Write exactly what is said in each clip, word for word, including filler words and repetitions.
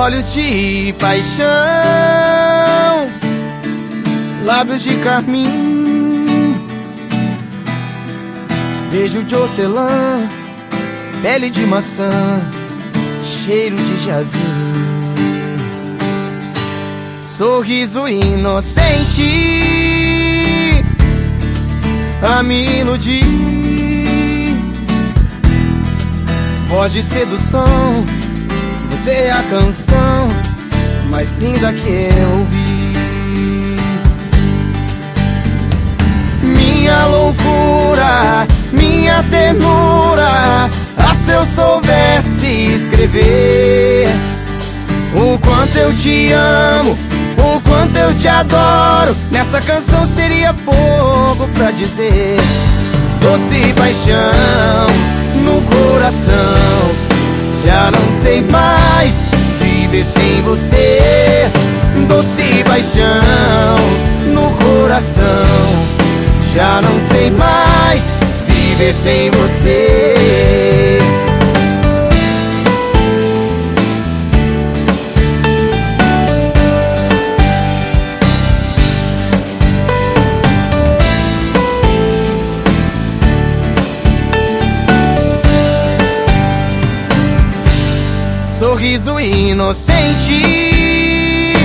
olhos de paixão, lábios de carmim, beijo de hortelã, pele de maçã, cheiro de jasmim, sorriso inocente a me iludir, voz de sedução, você é a canção mais linda que eu vi. Minha loucura, minha ternura, ah, se eu soubesse escrever o quanto eu te amo, o quanto eu te adoro, nessa canção seria pouco pra dizer. Doce paixão no coração, já não sei mais viver sem você. Doce paixão no coração, já não sei mais viver sem você. Sorriso inocente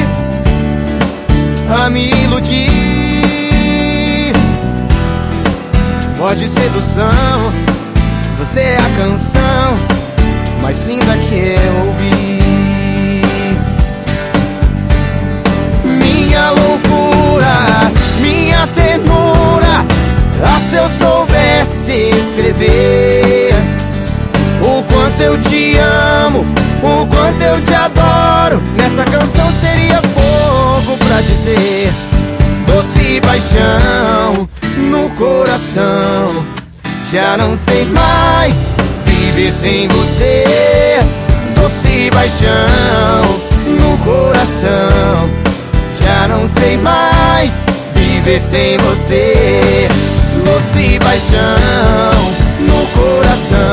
a me iludir, voz de sedução, você é a canção mais linda que eu ouvi. Minha loucura, minha ternura, ah, se eu soubesse escrever o quanto eu te amo, o quanto eu te adoro, nessa canção seria pouco pra dizer. Doce paixão no coração, já não sei mais viver sem você. Doce paixão no coração, já não sei mais viver sem você. Doce paixão no coração,